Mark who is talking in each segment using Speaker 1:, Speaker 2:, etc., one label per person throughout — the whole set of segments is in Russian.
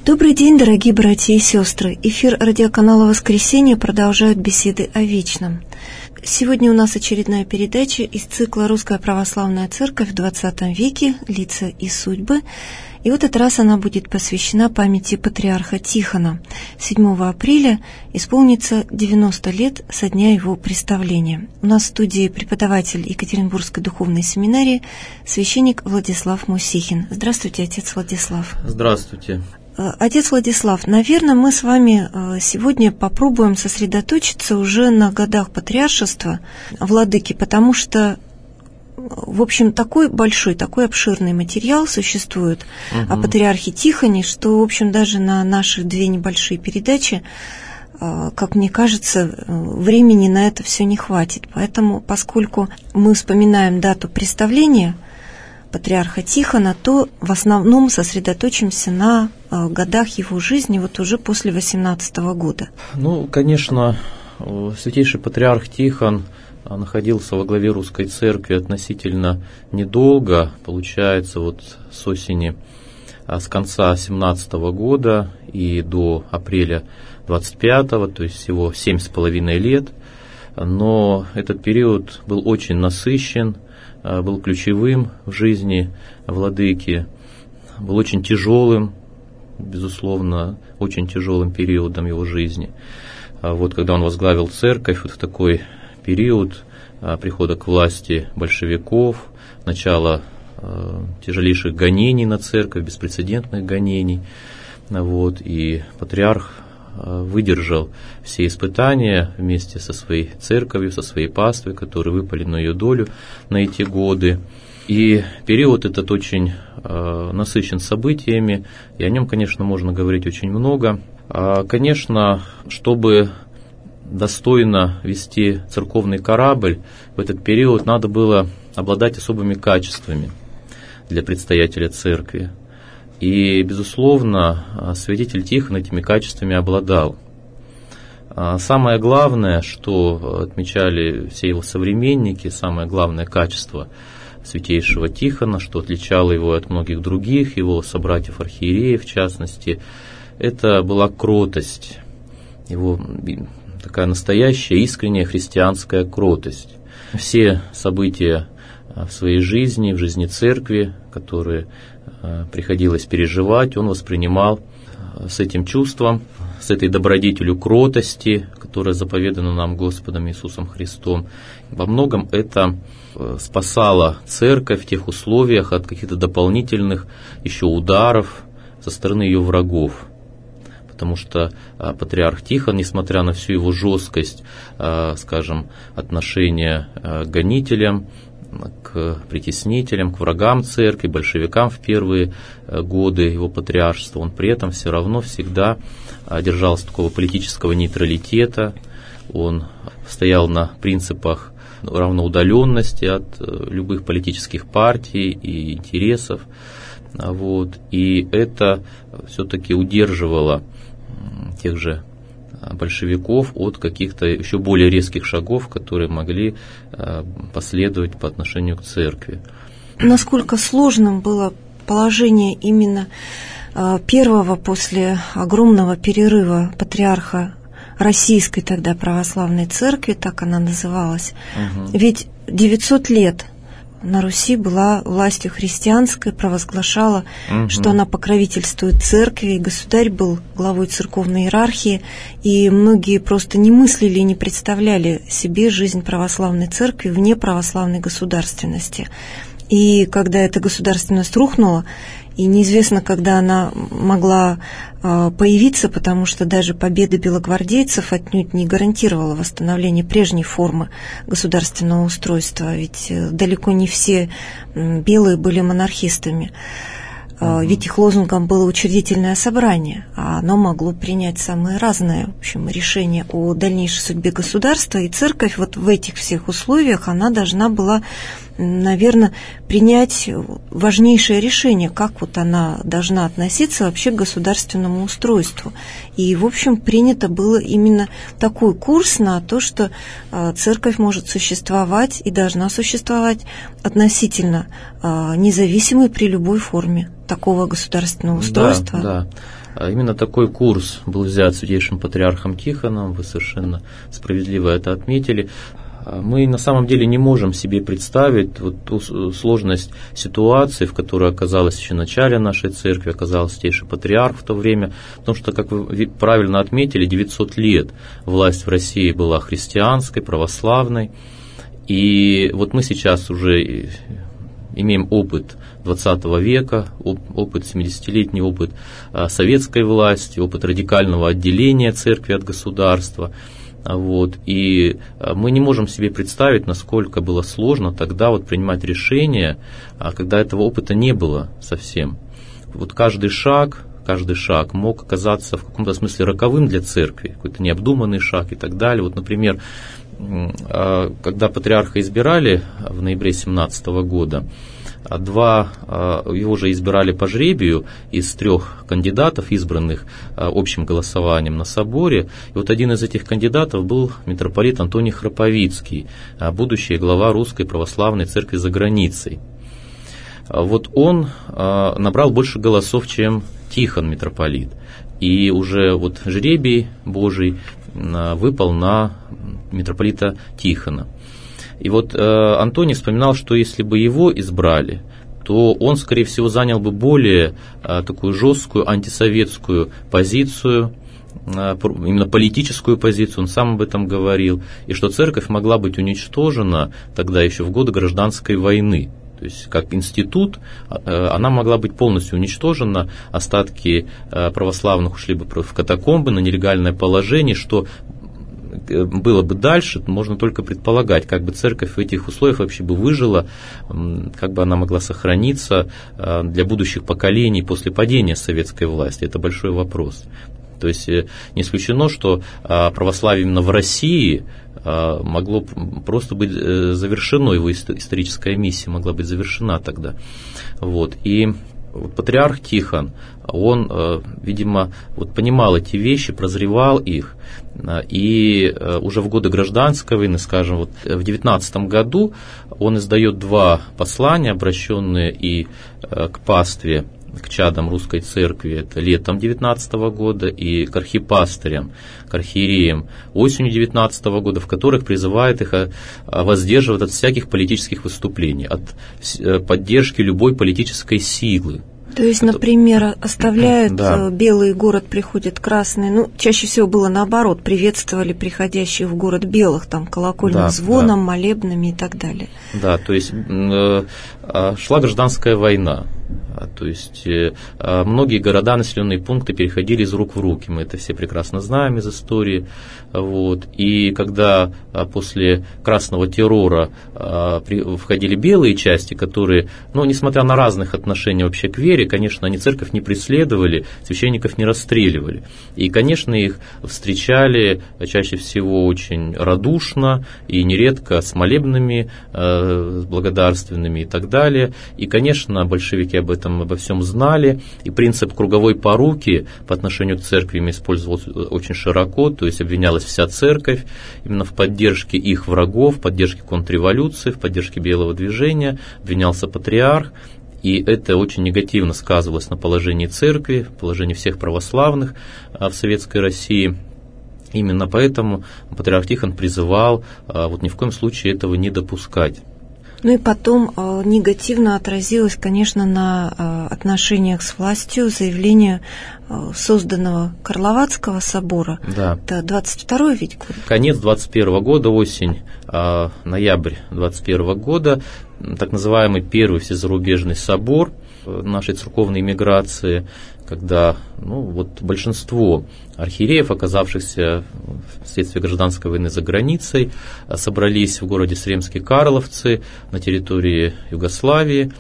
Speaker 1: Добрый день, дорогие братья и сестры. Эфир радиоканала «Воскресенье» продолжают беседы о вечном. Сегодня у нас очередная передача из цикла «Русская православная церковь в XX веке. Лица и судьбы». И в этот раз она будет посвящена памяти патриарха Тихона. 7 апреля исполнится 90 лет со дня его представления. У нас в студии преподаватель Екатеринбургской духовной семинарии, священник Владислав Мусихин. Здравствуйте, отец Владислав.
Speaker 2: Здравствуйте.
Speaker 1: Отец Владислав, наверное, мы с вами сегодня попробуем сосредоточиться уже на годах патриаршества владыки, потому что, в общем, такой большой, такой обширный материал существует о патриархе Тихоне, что, в общем, даже на наши две небольшие передачи, как мне кажется, времени на это все не хватит. Поэтому, поскольку мы вспоминаем дату представления патриарха Тихона, то в основном сосредоточимся на годах его жизни, вот уже после 18 года.
Speaker 2: Ну, конечно, святейший патриарх Тихон находился во главе русской церкви относительно недолго, получается, вот с осени, с конца 17 года и до апреля 25-го, то есть всего 7,5 лет, но этот период был очень насыщен, был ключевым в жизни владыки, был очень тяжелым, безусловно, очень тяжелым периодом его жизни. Вот когда он возглавил церковь, вот в такой период прихода к власти большевиков, начала тяжелейших гонений на церковь, беспрецедентных гонений, вот, и патриарх выдержал все испытания вместе со своей церковью, со своей паствой, которые выпали на ее долю на эти годы. И период этот очень насыщен событиями, и о нем, конечно, можно говорить очень много. Конечно, чтобы достойно вести церковный корабль, в этот период надо было обладать особыми качествами для предстоятеля церкви. И, безусловно, святитель Тихон этими качествами обладал. Самое главное, что отмечали все его современники, самое главное качество святейшего Тихона, что отличало его от многих других, его собратьев-архиереев в частности, это была кротость, его такая настоящая, искренняя христианская кротость. Все события в своей жизни, в жизни церкви, которые приходилось переживать, он воспринимал с этим чувством, с этой добродетелью кротости, которая заповедана нам Господом Иисусом Христом. Во многом это спасало церковь в тех условиях от каких-то дополнительных еще ударов со стороны ее врагов. Потому что патриарх Тихон, несмотря на всю его жесткость, скажем, отношения к гонителям, к притеснителям, к врагам церкви, большевикам в первые годы его патриаршества, он при этом все равно всегда держался такого политического нейтралитета, он стоял на принципах равноудаленности от любых политических партий и интересов, вот, и это все-таки удерживало тех же большевиков от каких-то еще более резких шагов, которые могли последовать по отношению к церкви.
Speaker 1: Насколько сложным было положение именно первого после огромного перерыва патриарха Российской тогда православной церкви, так она называлась. Ведь 900 лет на Руси была властью христианской, провозглашала, что она покровительствует церкви, и государь был главой церковной иерархии, и многие просто не мыслили и не представляли себе жизнь православной церкви вне православной государственности. И когда эта государственность рухнула, и неизвестно, когда она могла появиться, потому что даже победа белогвардейцев отнюдь не гарантировала восстановление прежней формы государственного устройства, ведь далеко не все белые были монархистами. Ведь их лозунгом было учредительное собрание, а оно могло принять самые разные, в общем, решения о дальнейшей судьбе государства, и церковь вот в этих всех условиях, она должна была, наверное, принять важнейшее решение, как вот она должна относиться вообще к государственному устройству. И, в общем, принято было именно такой курс на то, что церковь может существовать и должна существовать относительно независимой при любой форме такого государственного устройства.
Speaker 2: Да, Именно такой курс был взят святейшим патриархом Тихоном, вы совершенно справедливо это отметили. Мы на самом деле не можем себе представить вот ту сложность ситуации, в которой оказалась еще в начале нашей церкви, оказался святейший патриарх в то время, потому что, как вы правильно отметили, 900 лет власть в России была христианской, православной, и вот мы сейчас уже имеем опыт 20 века, опыт 70-летний опыт советской власти, опыт радикального отделения церкви от государства. Вот, и мы не можем себе представить, насколько было сложно тогда вот принимать решения, когда этого опыта не было совсем. Вот каждый шаг мог оказаться в каком-то смысле роковым для церкви, какой-то необдуманный шаг и так далее. Вот, например, когда патриарха избирали в ноябре 2017 года, его же избирали по жребию из 3 кандидатов, избранных общим голосованием на соборе. И вот один из этих кандидатов был митрополит Антоний Храповицкий, будущий глава Русской Православной Церкви за границей. Вот он набрал больше голосов, чем Тихон митрополит. И уже вот жребий Божий выпал на митрополита Тихона. И вот Антоний вспоминал, что если бы его избрали, то он, скорее всего, занял бы более такую жесткую антисоветскую позицию, именно политическую позицию, он сам об этом говорил, и что церковь могла быть уничтожена тогда еще в годы гражданской войны. То есть, как институт, она могла быть полностью уничтожена, остатки православных ушли бы в катакомбы, на нелегальное положение, что было бы дальше, можно только предполагать, как бы церковь в этих условиях вообще бы выжила, как бы она могла сохраниться для будущих поколений после падения советской власти. Это большой вопрос. То есть не исключено, что православие именно в России могло просто быть завершено, его историческая миссия могла быть завершена тогда. Вот. И патриарх Тихон, он, видимо, вот понимал эти вещи, прозревал их, и уже в годы гражданской войны, скажем, вот в 19 году он издает 2 послания, обращенные и к пастве, к чадам русской церкви, это летом 19 года, и к архипастырям, к архиереям осенью 19 года, в которых призывает их воздерживаться от всяких политических выступлений, от поддержки любой политической силы.
Speaker 1: То есть, например, оставляют белый город, приходит красный. Ну, чаще всего было наоборот, приветствовали приходящих в город белых, там, колокольным звоном, молебными и так далее. Да, то есть
Speaker 2: шла гражданская война. То есть многие города, населенные пункты переходили из рук в руки. Мы это все прекрасно знаем из истории. Вот. И когда после красного террора входили белые части, которые, ну, несмотря на разных отношения вообще к вере, конечно, они церковь не преследовали, священников не расстреливали. И, конечно, их встречали чаще всего очень радушно и нередко с молебными, с благодарственными и так далее. И, конечно, большевики обо всем знали, и принцип круговой поруки по отношению к церкви использовался очень широко, то есть обвинялась вся церковь именно в поддержке их врагов, в поддержке контрреволюции, в поддержке белого движения, обвинялся патриарх, и это очень негативно сказывалось на положении церкви, положении всех православных в Советской России. Именно поэтому патриарх Тихон призывал вот ни в коем случае этого не допускать.
Speaker 1: Ну и потом негативно отразилось, конечно, на отношениях с властью заявление созданного Карловацкого собора. Да. Это 22-й ведь год?
Speaker 2: Конец 21 года, осень, ноябрь 21 года, так называемый Первый Всезарубежный собор нашей церковной миграции, когда вот большинство архиереев, оказавшихся вследствие гражданской войны за границей, собрались в городе Сремске-Карловцы на территории Югославии,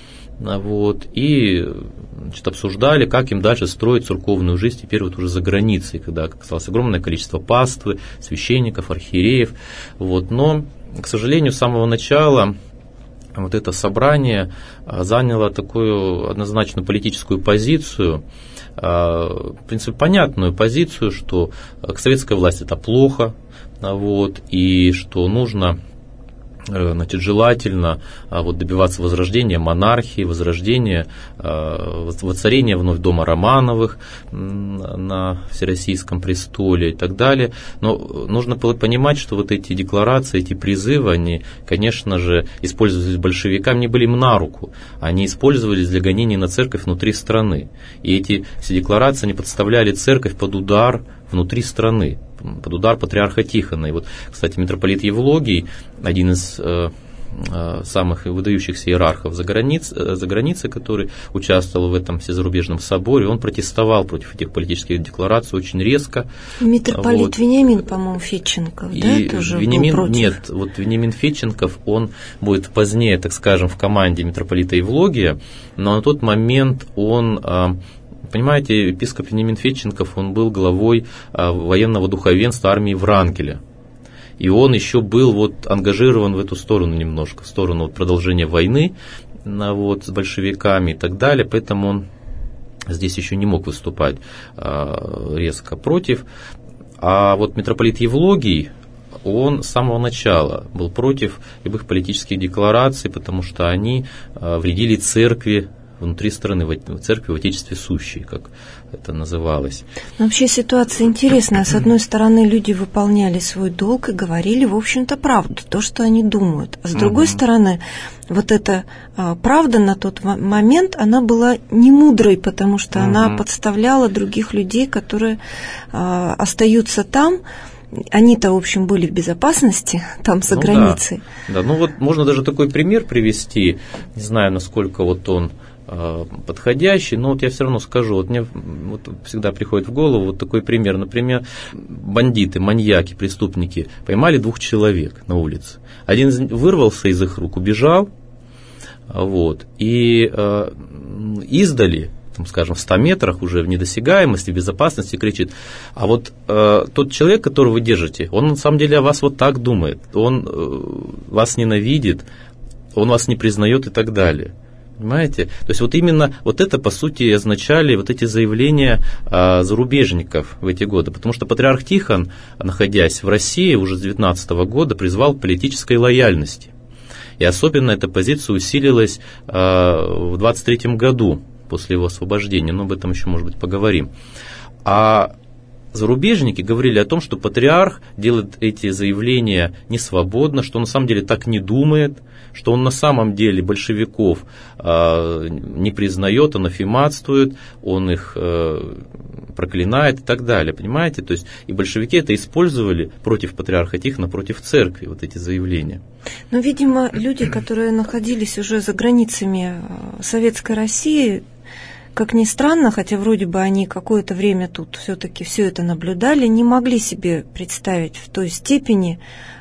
Speaker 2: и обсуждали, как им дальше строить церковную жизнь теперь вот уже за границей, когда оказалось огромное количество паствы, священников, архиереев. Но, к сожалению, с самого начала вот это собрание заняло такую однозначную политическую позицию, в принципе, понятную позицию, что к советской власти это плохо, и что нужно значит, желательно добиваться возрождения монархии, возрождения, воцарения вновь дома Романовых на Всероссийском престоле и так далее. Но нужно понимать, что вот эти декларации, эти призывы, они, конечно же, использовались большевиками, не были им на руку. Они использовались для гонений на церковь внутри страны. И эти все декларации, они подставляли церковь под удар внутри страны, под удар патриарха Тихона. И вот, кстати, митрополит Евлогий, один из самых выдающихся иерархов за границей, который участвовал в этом всезарубежном соборе, он протестовал против этих политических деклараций очень резко.
Speaker 1: Митрополит Вениамин, по-моему, Федченков, да, тоже был против?
Speaker 2: Нет, вот Вениамин Федченков, он будет позднее, так скажем, в команде митрополита Евлогия, но на тот момент он... Понимаете, епископ Вениамин Федченков, он был главой военного духовенства армии Врангеля. И он еще был ангажирован в эту сторону немножко, в сторону продолжения войны с большевиками и так далее. Поэтому он здесь еще не мог выступать резко против. А вот митрополит Евлогий, он с самого начала был против любых политических деклараций, потому что они вредили церкви внутри страны, в церкви в Отечестве сущей, как это называлось.
Speaker 1: Но вообще ситуация интересная. С одной стороны, люди выполняли свой долг и говорили, в общем-то, правду, то, что они думают. А с другой стороны, вот эта правда на тот момент, она была не мудрой, потому что она подставляла других людей, которые остаются там. Они-то, в общем, были в безопасности там за границей.
Speaker 2: Да, можно даже такой пример привести, не знаю, насколько он подходящий, но я все равно скажу, мне всегда приходит в голову такой пример. Например, бандиты, маньяки, преступники поймали 2 человек на улице. Один вырвался из их рук, убежал, и издали, скажем, в 100 метрах уже в недосягаемости, в безопасности кричит, а тот человек, которого вы держите, он на самом деле о вас так думает, он вас ненавидит, он вас не признает и так далее. Понимаете? То есть именно это, по сути, означали эти заявления зарубежников в эти годы. Потому что патриарх Тихон, находясь в России уже с 19 года, призвал к политической лояльности. И особенно эта позиция усилилась в 23 году, после его освобождения. Но об этом еще, может быть, поговорим. А зарубежники говорили о том, что патриарх делает эти заявления несвободно, что он на самом деле так не думает, что он на самом деле большевиков не признает, анафематствует, он их проклинает и так далее, понимаете? То есть и большевики это использовали против патриарха Тихона, против церкви, эти заявления.
Speaker 1: Но, видимо, люди, которые находились уже за границами Советской России, как ни странно, хотя вроде бы они какое-то время тут все-таки все это наблюдали, не могли себе представить в той степени,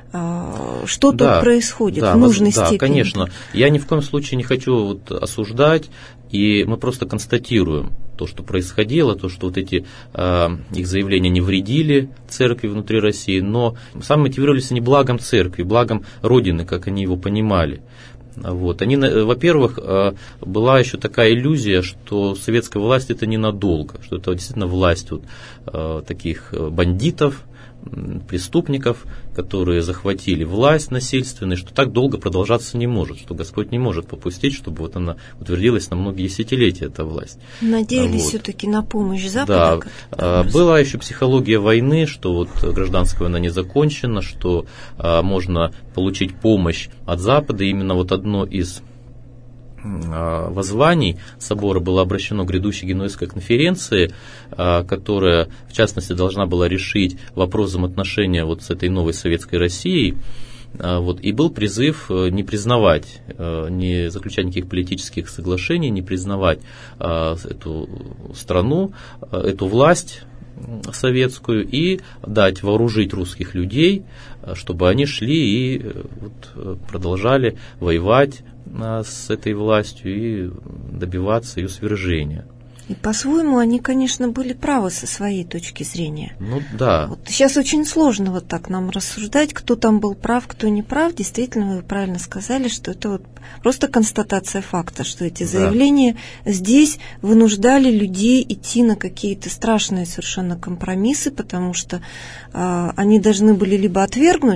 Speaker 1: что тут происходит, в нужной степени. Да,
Speaker 2: конечно. Я ни в коем случае не хочу осуждать, и мы просто констатируем то, что происходило, то, что эти их заявления не вредили церкви внутри России, но сами мотивировались они благом церкви, благом Родины, как они его понимали. Они, во-первых, была еще такая иллюзия, что советская власть это ненадолго, что это действительно власть таких бандитов, преступников, которые захватили власть насильственной, что так долго продолжаться не может, что Господь не может попустить, чтобы она утвердилась на многие десятилетия, эта власть.
Speaker 1: Надеялись все-таки на помощь Запада?
Speaker 2: Да, была еще психология войны, что гражданская война не закончена, что можно получить помощь от Запада. И именно одно из воззваний собора было обращено к грядущей Генуэзской конференции, которая, в частности, должна была решить вопрос взаимоотношения с этой новой советской Россией. И был призыв не признавать, не заключать никаких политических соглашений, не признавать эту страну, эту власть советскую и вооружить русских людей, чтобы они шли и продолжали воевать с этой властью и добиваться ее свержения.
Speaker 1: И по-своему они, конечно, были правы со своей точки зрения.
Speaker 2: Да.
Speaker 1: Сейчас очень сложно так нам рассуждать, кто там был прав, кто не прав. Действительно, вы правильно сказали, что это просто констатация факта, что эти заявления здесь вынуждали людей идти на какие-то страшные совершенно компромиссы, потому что они должны были либо отвергнуть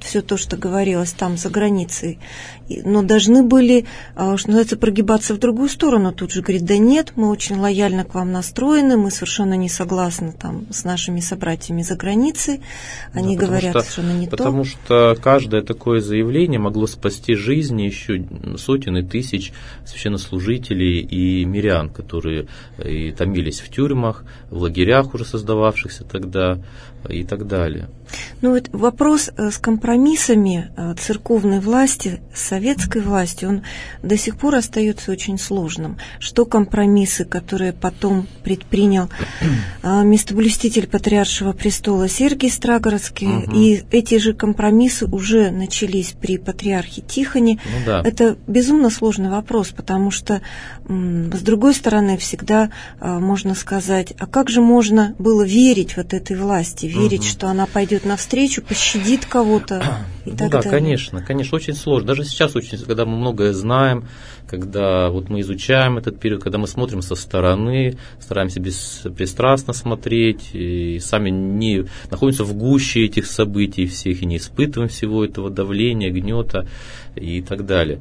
Speaker 1: все то, что говорилось там за границей, но должны были, что называется, прогибаться в другую сторону. Тут же говорит, да нет, мы очень лояльно к вам настроены, мы совершенно не согласны там с нашими собратьями за границей, они говорят совершенно не то.
Speaker 2: Потому что каждое такое заявление могло спасти жизни еще сотен и тысяч священнослужителей и мирян, которые и томились в тюрьмах, в лагерях уже создававшихся тогда и так далее.
Speaker 1: Ну вот вопрос с компромиссами церковной власти, советской власти, он до сих пор остается очень сложным. Что компромиссы, которые потом предпринял местоблюститель Патриаршего престола Сергий Страгородский, и эти же компромиссы уже начались при патриархе Тихоне.
Speaker 2: Ну, да.
Speaker 1: Это безумно сложный вопрос, потому что, с другой стороны, всегда можно сказать, а как же можно было верить вот этой власти, верить, что она пойдет навстречу, пощадит кого-то и так далее.
Speaker 2: Конечно, очень сложно. Даже сейчас, когда мы многое знаем, когда вот мы изучаем этот период, когда мы смотрим со стороны, стараемся беспристрастно смотреть, и сами не находимся в гуще этих событий всех, и не испытываем всего этого давления, гнета и так далее.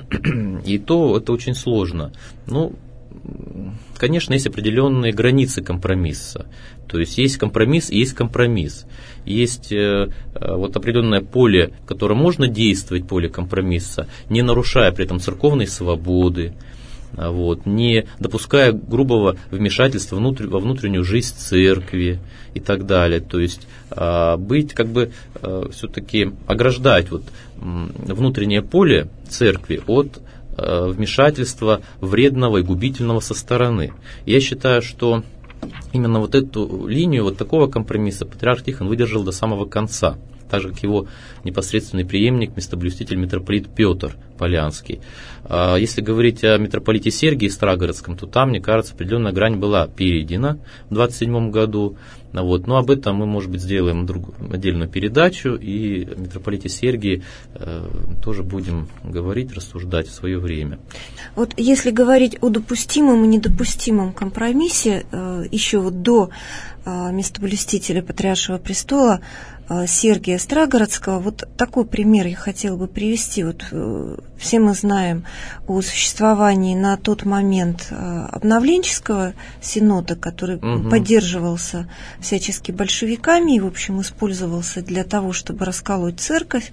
Speaker 2: И то это очень сложно. Ну, конечно, есть определенные границы компромисса. То есть есть компромисс и есть компромисс. Есть вот определенное поле, в котором можно действовать, поле компромисса, не нарушая при этом церковной свободы, вот, не допуская грубого вмешательства во внутреннюю жизнь церкви и так далее. То есть быть все-таки ограждать вот внутреннее поле церкви от вмешательства вредного и губительного со стороны. Я считаю, что именно вот эту линию, вот такого компромисса патриарх Тихон выдержал до самого конца, так же, как его непосредственный преемник, местоблюститель митрополит Петр Полянский. Если говорить о митрополите Сергии Страгородском, то там, мне кажется, определенная грань была перейдена в 27 году. Вот. Но об этом мы, может быть, сделаем отдельную передачу, и о митрополите Сергии тоже будем говорить, рассуждать в свое время.
Speaker 1: Вот если говорить о допустимом и недопустимом компромиссе, еще вот до местоблюстителя Патриаршего престола Сергия Страгородского, вот такой пример я хотела бы привести. Вот все мы знаем о существовании на тот момент обновленческого синода, который поддерживался всячески большевиками и, в общем, использовался для того, чтобы расколоть церковь.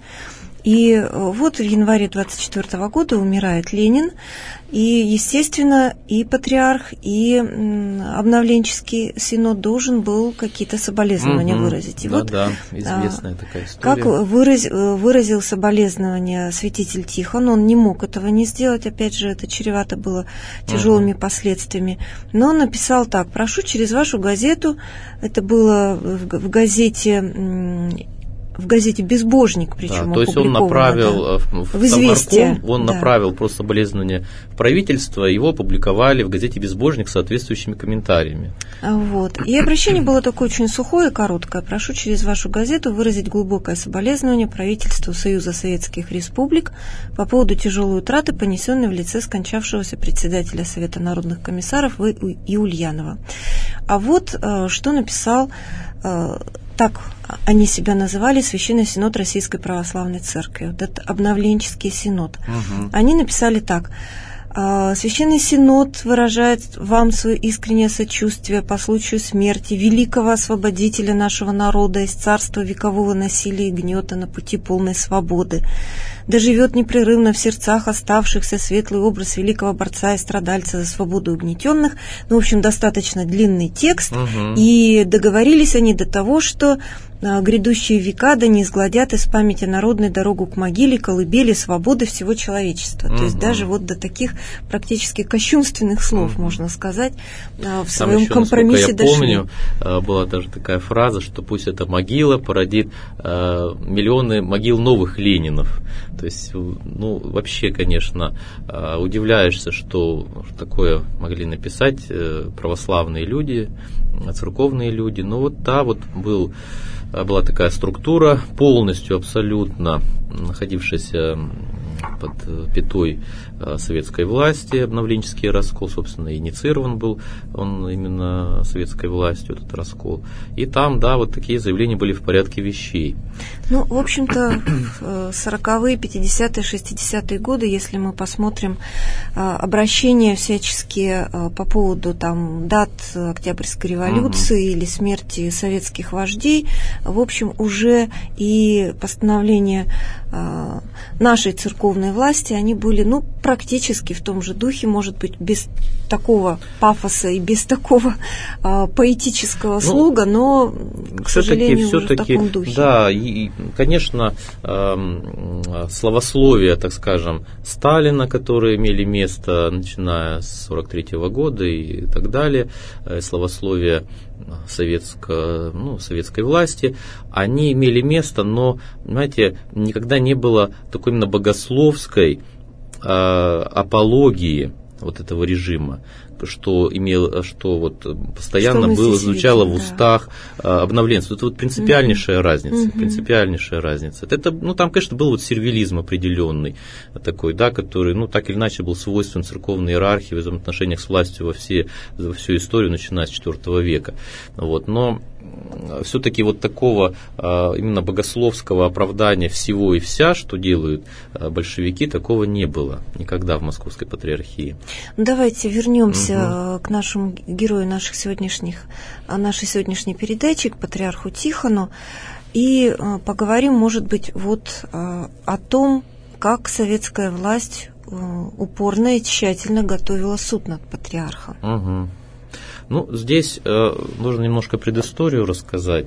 Speaker 1: И вот в январе 1924 года умирает Ленин, и, естественно, и патриарх, и обновленческий синод должен был какие-то соболезнования выразить. И
Speaker 2: да,
Speaker 1: вот,
Speaker 2: да, известная такая история.
Speaker 1: Как выразил соболезнования святитель Тихон, он не мог этого не сделать, опять же, это чревато было тяжелыми последствиями, но он написал так: прошу через вашу газету, это было в газете «Безбожник», причем
Speaker 2: то есть он направил
Speaker 1: в «Известия»,
Speaker 2: он направил просто соболезнования в правительство, его опубликовали в газете «Безбожник» с соответствующими комментариями.
Speaker 1: Вот. И обращение было такое очень сухое и короткое: прошу через вашу газету выразить глубокое соболезнование правительству Союза Советских Республик по поводу тяжелой утраты, понесенной в лице скончавшегося председателя Совета народных комиссаров И. Ульянова. А вот что написал, так они себя называли, Священный Синод Российской Православной Церкви, вот это обновленческий синод. Они написали так: Священный Синод выражает вам свое искреннее сочувствие по случаю смерти великого освободителя нашего народа из царства векового насилия и гнета на пути полной свободы. Да живет непрерывно в сердцах оставшихся светлый образ великого борца и страдальца за свободу угнетенных. Ну, в общем, достаточно длинный текст. И договорились они до того, что грядущие века да не изгладят из памяти народной дорогу к могиле, колыбели, свободы всего человечества. То есть даже вот до таких практически кощунственных слов, можно сказать, в своем еще, компромиссе дошли.
Speaker 2: Я помню, была даже такая фраза, что пусть эта могила породит миллионы могил новых Ленинов. То есть, ну, вообще, конечно, удивляешься, что такое могли написать православные люди, церковные люди. Но вот была такая структура, полностью, абсолютно находившаяся под пятой советской власти, обновленческий раскол, собственно, инициирован был он именно советской властью, этот раскол. И там, да, вот такие заявления были в порядке вещей.
Speaker 1: Ну, в общем-то, в 40-е, 50-е, 60-е годы, если мы посмотрим обращения всяческие по поводу там, дат Октябрьской революции или смерти советских вождей, в общем, уже и постановления нашей церковной власти, они были, ну, практически в том же духе, может быть, без такого пафоса и без такого поэтического слога, но, к сожалению, уже в таком духе.
Speaker 2: Да, и, конечно, словословия, так скажем, Сталина, которые имели место, начиная с 1943 года и так далее, словословия советской власти, они имели место, но, понимаете, никогда не было такой именно богословской апологии вот этого режима, что вот постоянно звучало в устах обновленцев. Это вот принципиальнейшая разница. Принципиальнейшая разница. Это, там, конечно, был вот сервилизм определенный такой, да, который, так или иначе был свойствен церковной иерархии в взаимоотношениях с властью во всю историю, начиная с IV века. Вот, но все-таки вот такого именно богословского оправдания всего и вся, что делают большевики, такого не было никогда в Московской патриархии.
Speaker 1: Давайте вернемся к нашему герою нашей сегодняшней передачи, к патриарху Тихону, и поговорим, может быть, вот о том, как советская власть упорно и тщательно готовила суд над патриархом.
Speaker 2: Здесь нужно немножко предысторию рассказать.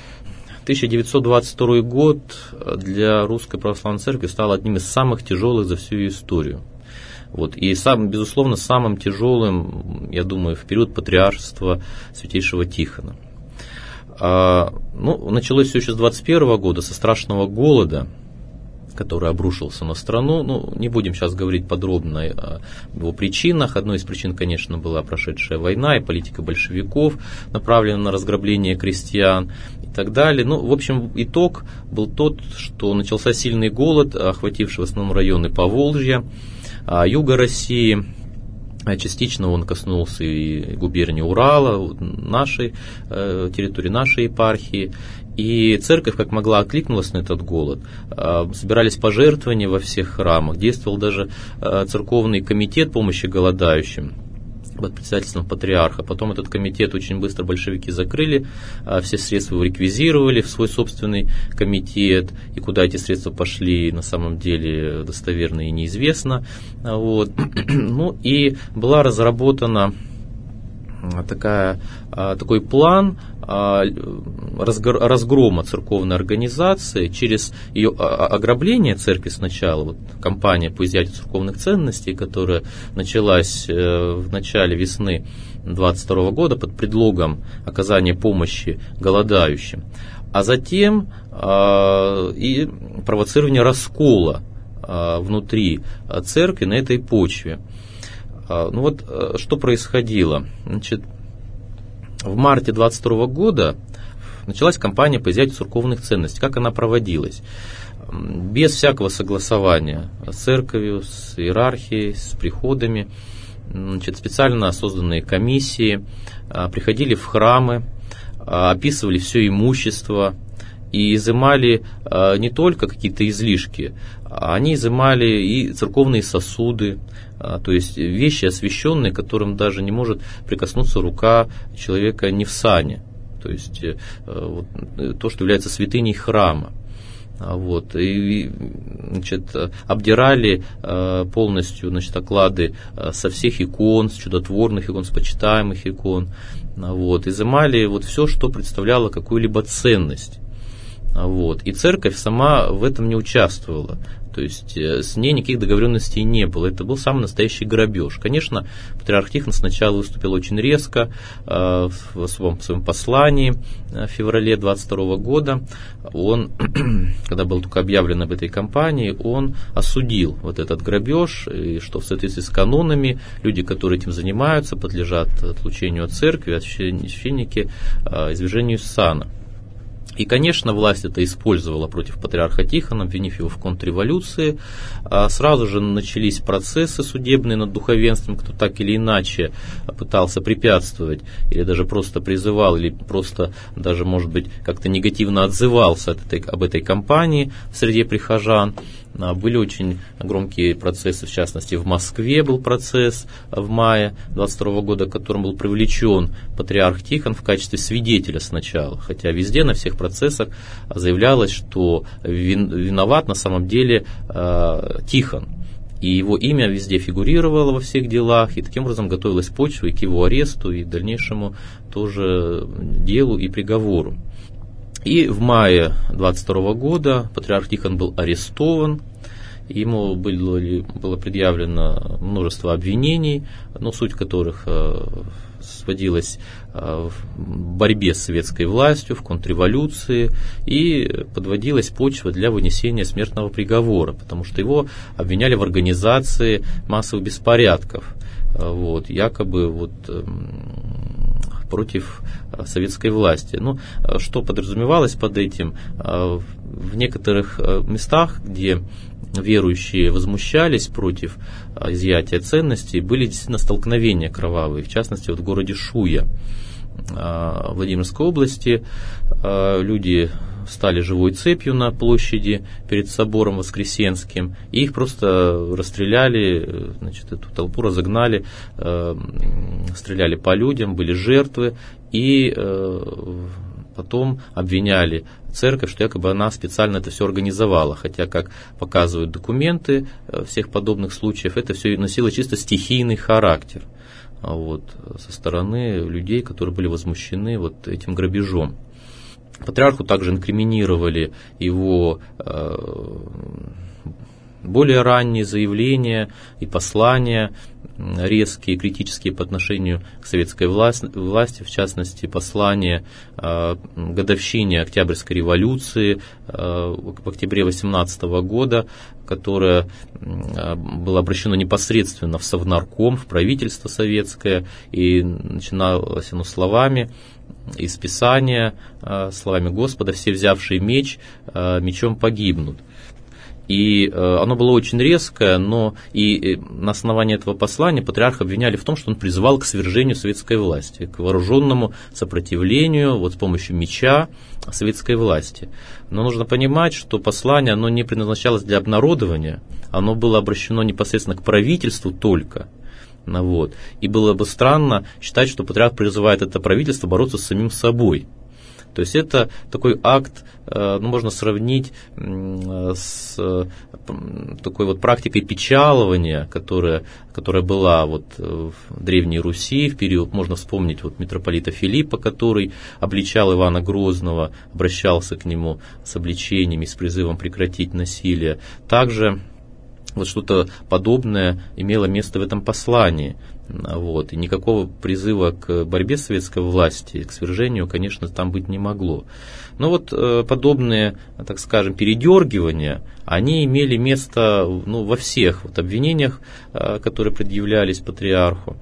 Speaker 2: 1922 год для Русской Православной Церкви стал одним из самых тяжелых за всю ее историю. Вот, и, безусловно, самым тяжелым, я думаю, в период патриаршества святейшего Тихона. Началось все еще с 1921 года, со страшного голода, который обрушился на страну. Не будем сейчас говорить подробно о его причинах. Одной из причин, конечно, была прошедшая война и политика большевиков, направленная на разграбление крестьян и так далее. В общем, итог был тот, что начался сильный голод, охвативший в основном районы Поволжья, юга России. Частично он коснулся и губернии Урала, нашей территории, нашей епархии. И церковь, как могла, откликнулась на этот голод. Собирались пожертвования во всех храмах. Действовал даже церковный комитет помощи голодающим под председательством патриарха. Потом этот комитет очень быстро большевики закрыли, все средства его реквизировали в свой собственный комитет. И куда эти средства пошли, на самом деле достоверно и неизвестно. Вот. И была разработана такой план разгрома церковной организации через ее ограбление церкви сначала, кампания по изъятию церковных ценностей, которая началась в начале весны 1922 года под предлогом оказания помощи голодающим, а затем и провоцирование раскола внутри церкви на этой почве. Что происходило? В марте 1922 года началась кампания по изъятию церковных ценностей. Как она проводилась? Без всякого согласования с церковью, с иерархией, с приходами. Специально созданные комиссии приходили в храмы, описывали все имущество и изымали не только какие-то излишки, они изымали и церковные сосуды, то есть вещи освященные, которым даже не может прикоснуться рука человека не в сане, то есть то, что является святыней храма. И обдирали полностью оклады со всех икон, с чудотворных икон, с почитаемых икон, изымали все, что представляло какую-либо ценность. И церковь сама в этом не участвовала. То есть с ней никаких договоренностей не было. Это был самый настоящий грабеж. Конечно, патриарх Тихон сначала выступил очень резко в своем послании в феврале 1922 года. Он, когда был только объявлен об этой кампании, он осудил этот грабеж, и что в соответствии с канонами люди, которые этим занимаются, подлежат отлучению от церкви, а священники извержению из сана. И, конечно, власть это использовала против патриарха Тихона, обвинив его в контрреволюции. Сразу же начались процессы судебные над духовенством, кто так или иначе пытался препятствовать, или даже просто призывал, или просто даже, может быть, как-то негативно отзывался об этой кампании в среде прихожан. Были очень громкие процессы, в частности, в Москве был процесс в мае 22 года, в котором был привлечен патриарх Тихон в качестве свидетеля сначала, хотя везде на всех процессах заявлялось, что виноват на самом деле Тихон. И его имя везде фигурировало во всех делах, и таким образом готовилась почва и к его аресту, и к дальнейшему тоже делу и приговору. И в мае 22 года патриарх Тихон был арестован, ему было предъявлено множество обвинений, но суть которых сводилась в борьбе с советской властью, в контрреволюции, и подводилась почва для вынесения смертного приговора, потому что его обвиняли в организации массовых беспорядков, якобы против советской власти. Ну, что подразумевалось под этим? В некоторых местах, где верующие возмущались против изъятия ценностей, были действительно столкновения кровавые, в частности, в городе Шуя Владимирской области. Люди стали живой цепью на площади перед собором Воскресенским, и их просто расстреляли, эту толпу разогнали, стреляли по людям, были жертвы, и потом обвиняли церковь, что якобы она специально это все организовала, хотя, как показывают документы всех подобных случаев, это все носило чисто стихийный характер со стороны людей, которые были возмущены этим грабежом. Патриарху также инкриминировали его более ранние заявления и послания, резкие, критические по отношению к советской власти, в частности, послание к годовщине Октябрьской революции в октябре 18 года, которое было обращено непосредственно в Совнарком, в правительство советское, и начиналось оно словами из Писания, словами Господа: «Все взявшие меч, мечом погибнут». И оно было очень резкое, но и на основании этого послания патриарха обвиняли в том, что он призывал к свержению советской власти, к вооруженному сопротивлению с помощью меча советской власти. Но нужно понимать, что послание оно не предназначалось для обнародования, оно было обращено непосредственно к правительству только. И было бы странно считать, что патриарх призывает это правительство бороться с самим собой. То есть это такой акт, можно сравнить с такой практикой печалования, которая была в Древней Руси в период, можно вспомнить митрополита Филиппа, который обличал Ивана Грозного, обращался к нему с обличениями, с призывом прекратить насилие. Также что-то подобное имело место в этом послании. И никакого призыва к борьбе с советской властью, к свержению, конечно, там быть не могло. Но подобные, так скажем, передергивания, они имели место во всех обвинениях, которые предъявлялись патриарху.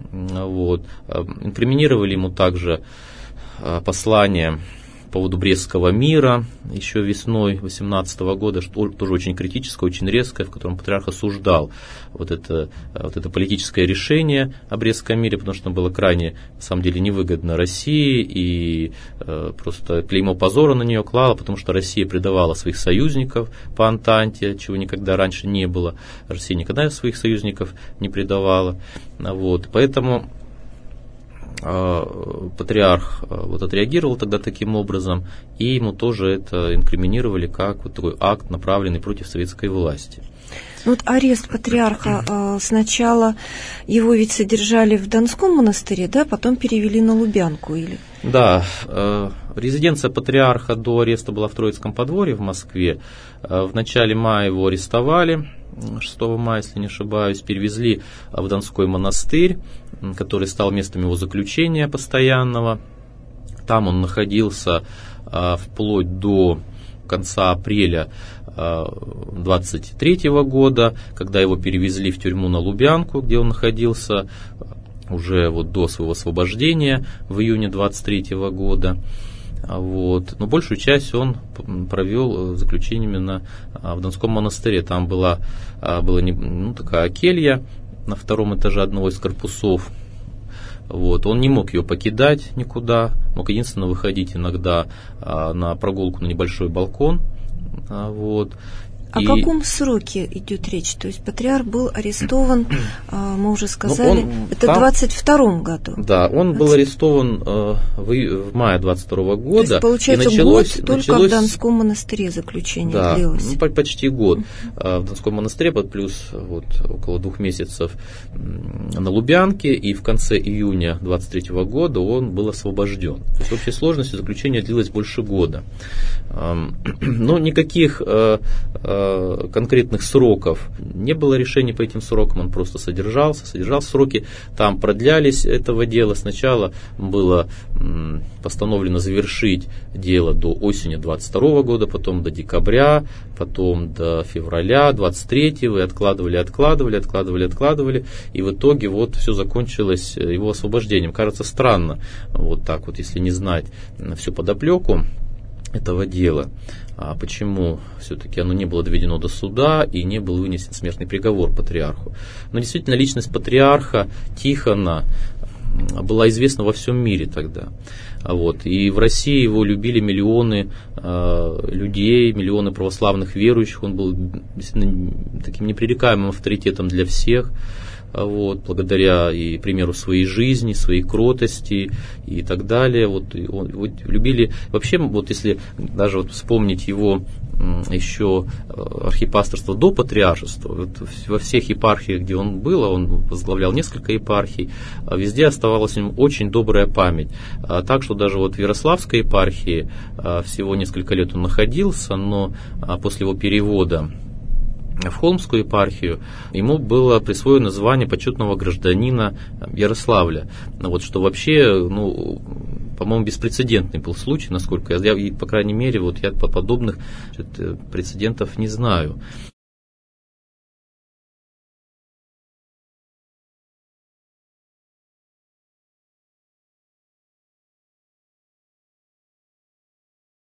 Speaker 2: Инкриминировали ему также послание по поводу Брестского мира еще весной 18 года, что тоже очень критическое, очень резкое, в котором патриарх осуждал это политическое решение о Брестском мире, потому что оно было крайне, на самом деле, невыгодно России, и просто клеймо позора на нее клало, потому что Россия предавала своих союзников по Антанте, чего никогда раньше не было. Россия никогда своих союзников не предавала. Поэтому патриарх отреагировал тогда таким образом, и ему тоже это инкриминировали как такой акт, направленный против советской власти.
Speaker 1: Арест патриарха, сначала его ведь содержали в Донском монастыре, да, потом перевели на Лубянку, или? Да,
Speaker 2: резиденция патриарха до ареста была в Троицком подворье в Москве. В начале мая его арестовали, 6 мая, если не ошибаюсь, перевезли в Донской монастырь, который стал местом его заключения постоянного. Там он находился вплоть до конца апреля 23 года, когда его перевезли в тюрьму на Лубянку, где он находился уже до своего освобождения в июне 23 года. Вот. Но большую часть он провел заключениями в Донском монастыре. Там была такая келья на втором этаже одного из корпусов. Вот. Он не мог ее покидать никуда, мог единственно выходить иногда на прогулку на небольшой балкон. Вот.
Speaker 1: О каком сроке идет речь? То есть патриарх был арестован, мы уже сказали, это в 22-м году.
Speaker 2: Да, он был арестован в мае 22-го года.
Speaker 1: То есть, получается, год только в Донском монастыре заключение длилось.
Speaker 2: Да, почти год в Донском монастыре, плюс около 2 месяцев на Лубянке, и в конце июня 23-го года он был освобожден. То есть в общей сложности заключение длилось больше года. Но никаких конкретных сроков не было решений по этим срокам, он просто содержался. Сроки там продлялись этого дела. Сначала было постановлено завершить дело до осени 22 года, потом до декабря, потом до февраля 23-го, и откладывали, и в итоге все закончилось его освобождением. Кажется странно, если не знать всю подоплеку этого дела. А почему все-таки оно не было доведено до суда и не был вынесен смертный приговор патриарху? Но действительно личность патриарха Тихона была известна во всем мире тогда. И в России его любили миллионы людей, миллионы православных верующих. Он был действительно таким непререкаемым авторитетом для всех. Благодаря и примеру своей жизни, своей кротости и так далее. Любили, вообще, если даже вспомнить его еще архипасторство до патриаршества, во всех епархиях, где он был, он возглавлял несколько епархий, везде оставалась у него очень добрая память. Так что даже в Ярославской епархии всего несколько лет он находился, но после его перевода в Холмскую епархию ему было присвоено звание почетного гражданина Ярославля. Что вообще, по-моему, беспрецедентный был случай, насколько я по крайней мере, я подобных прецедентов не знаю.